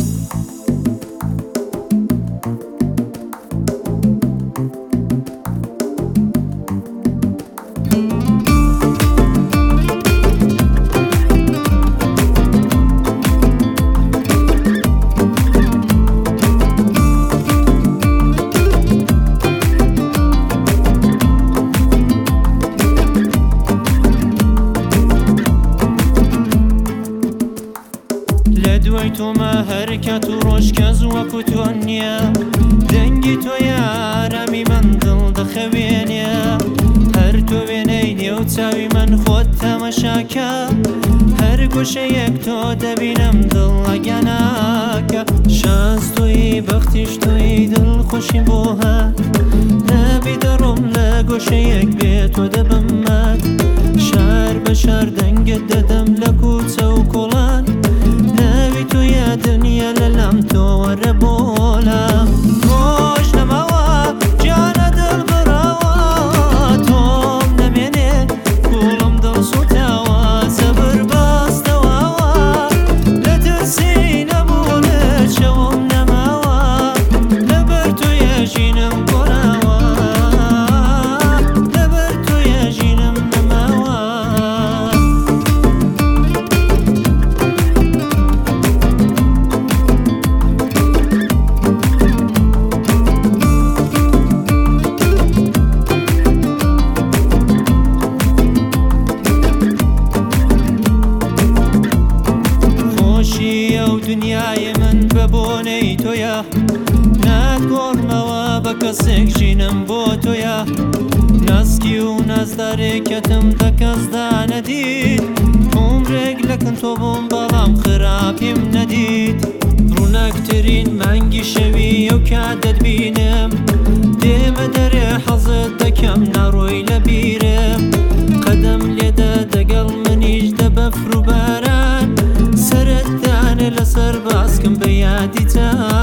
لدوی تو ما حرکت و روشکز وەکو تۆ نییە دەنگی تۆ یارەمی من دڵ دەخەوێنێ هەر تۆ وێنەی نێو چاوی من خۆت تەمەشاکە هەر گوشەیەک تۆ دەبینم دڵ ئەگەناکە شانس تۆیی بەختیش تۆیی دڵخۆشیم بۆ هات نەبی دەڕۆم لە گۆشەیەک بێ تۆ دەبم مات شار بە شار دەنگت دەدەم لە کوچە و کۆڵان ناوی تو یا دنیا لەلام تۆ وەرە بۆلام ڕۆژ نەماوە جانە دڵ بڕاوە تۆم نەمێنێ کوڵم دڵ سوتاوە سەبر باستەواوە لە ترسی نەبوو لە شەوم نەماوە لەبەر تۆ یەژینم گۆراوە لەبەر تۆ یەژینم نەماوە دنیای من بە بۆنەی تۆیە ناتگۆڕمەوە بە کەسێک ژینم بۆ تۆیە ناسکی و نازدارێکەتم دە کەسدا نەدیت عومرێک لەکن تۆ بووم بەڵام خراپیم نەدیت ڕووناکترین مانگی شەوی ئەو کات دەتبینم دێمە دەرێ حەزت دەکەم ناڕۆی لە بیرم قەدەم لێدە دەگەڵ منیش دە بەفر و باران سەرت دانێ لەسەر باسکم بە یادی تا